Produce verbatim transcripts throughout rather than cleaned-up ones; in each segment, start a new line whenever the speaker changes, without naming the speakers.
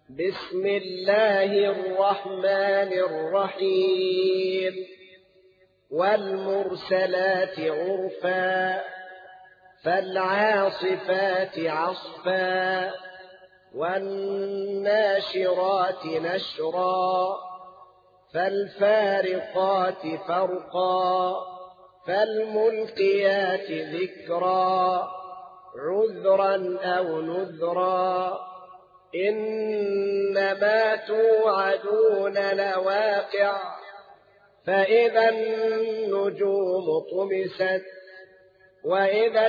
بسم الله الرحمن الرحيم والمرسلات عرفا فالعاصفات عصفا والناشرات نشرا فالفارقات فرقا فالملقيات ذكرا عذرا أو نذرا إنما توعدون لواقع فإذا النجوم طمست وإذا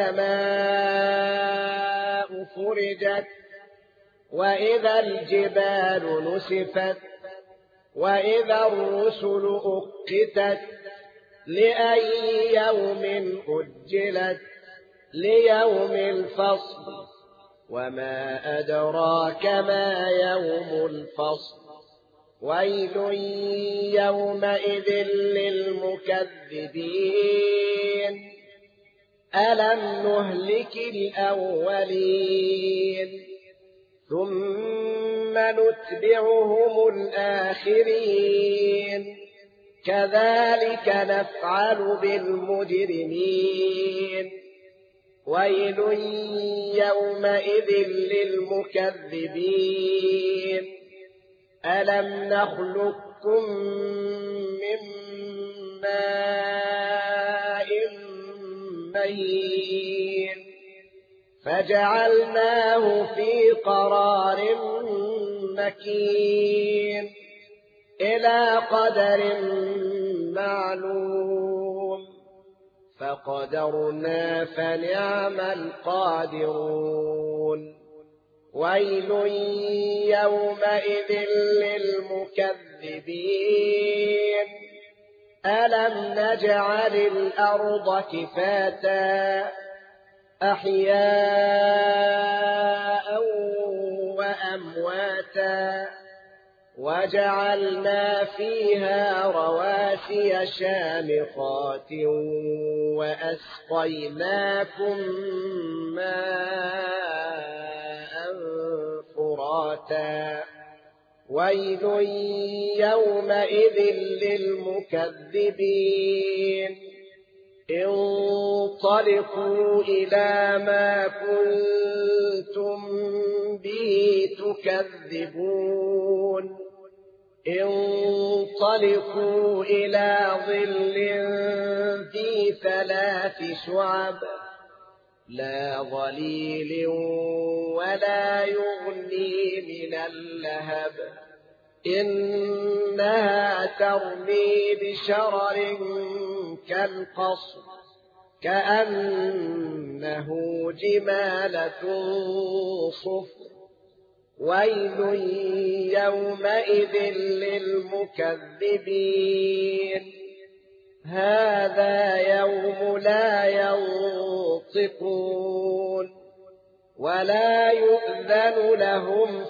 السماء فرجت وإذا الجبال نسفت وإذا الرسل أقتت لأي يوم أجلت ليوم الفصل وما أدراك ما يوم الفصل ويل يومئذ للمكذبين ألم نهلك الأولين ثم نتبعهم الآخرين كذلك نفعل بالمجرمين ويل يومئذ للمكذبين ألم نخلقكم من ماء مهين فجعلناه في قرار مكين إلى قدر معلوم فقدرنا فنعم القادرون ويل يومئذ للمكذبين ألم نجعل الأرض كفاتا أحياء وأمواتا وجعلنا فيها رواسي شامخات وأسقيناكم ماء فراتا ويل يومئذ للمكذبين انطلقوا إلى ما كنتم به تكذبون انطلقوا إلى ظل ذي ثلاث شعب لا ظليل ولا يغني من اللهب إنها ترمي بشرر كالقصر كأنه جمالة صفر ويل يومئذ للمكذبين هذا يوم لا ينطقون ولا يؤذن لهم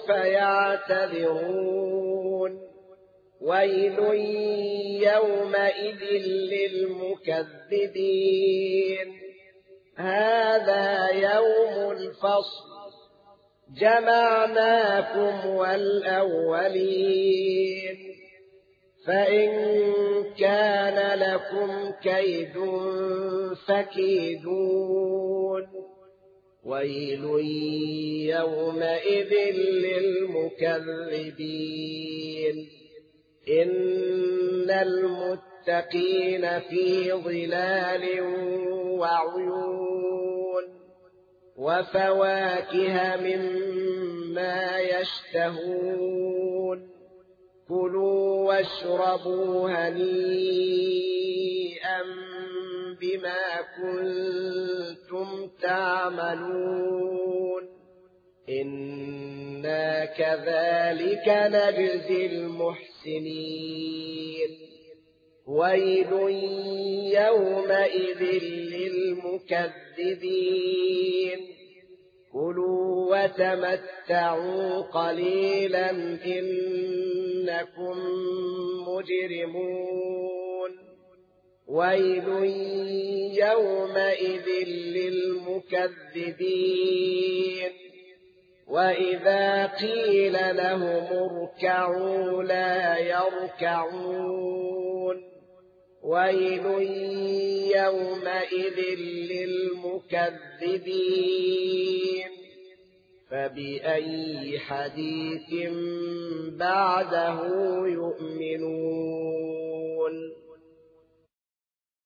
فيعتذرون ويل يومئذ للمكذبين هذا يوم الفصل جمعناكم والأولين فإن كان لكم كيد فكيدون ويل يومئذ للمكذبين إن المتقين في ظلال وعيون وفواكه مما يشتهون كلوا واشربوا هنيئا بما كنتم تعملون إنا كذلك نجزي المحسنين ويل يومئذ للمكذبين كلوا وتمتعوا قليلا إنكم مجرمون ويل يومئذ للمكذبين وإذا قيل لهم اركعوا لا يركعون ويل يومئذ للمكذبين فبأي حديث بعده يؤمنون